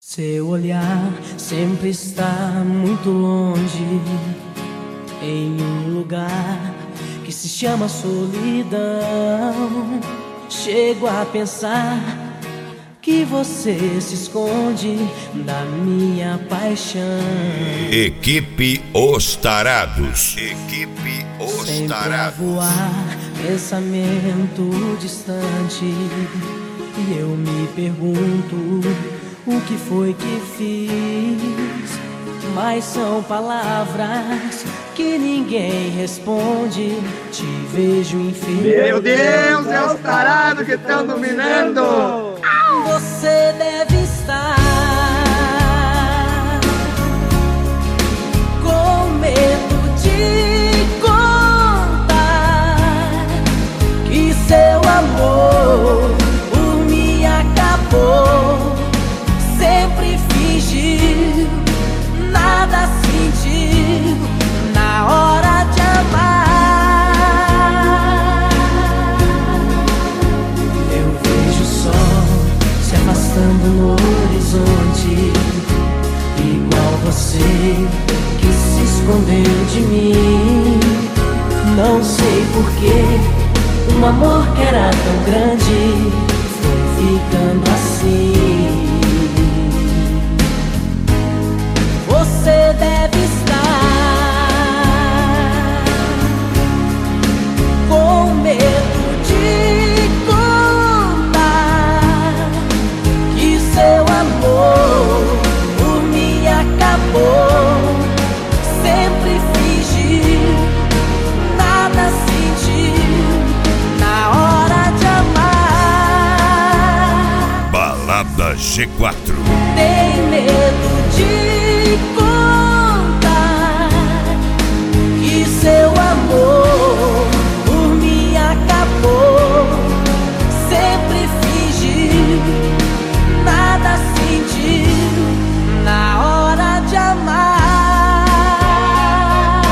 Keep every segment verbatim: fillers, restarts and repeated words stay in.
Seu olhar sempre está muito longe, em um lugar que se chama solidão. Chego a pensar que você se esconde da minha paixão. Equipe Os Tarados. Equipe Os Sempre Tarados. a voar, pensamento distante, e eu me pergunto o que foi que fiz. Mas são palavras que ninguém responde. Te vejo infeliz. Meu Deus, é os tarados que estão dominando. Você deve estar com medo de contar que seu amor por mim acabou. Sempre fingiu, nada sentiu na hora de amar. Eu vejo o sol se afastando no horizonte, igual você que se escondeu de mim. Não sei porquê, um amor que era tão grande foi ficando assim. Você deve estar com medo de contar que seu amor por mim acabou. Sempre fingiu, nada sentiu na hora de amar. Balada G quatro. Tem medo de contar que seu amor por mim acabou. Sempre fingiu, nada sentiu na hora de amar.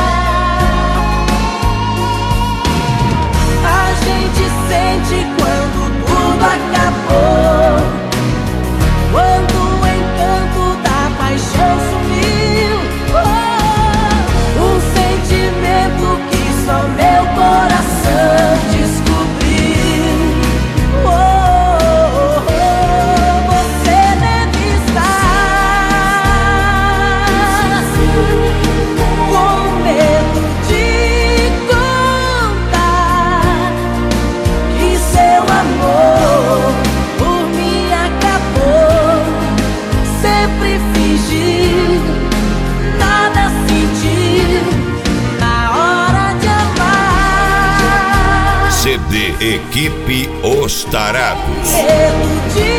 A gente sente quando tudo acabou, quando o encanto da paixão sumiu. Oh, um sentimento que só meu coração descobriu. Oh, oh, você deve estar com medo de contar que seu amor por mim acabou. Sempre fingiu, nada sentiu na hora de amar. C D Equipe Os Tarados. Medo de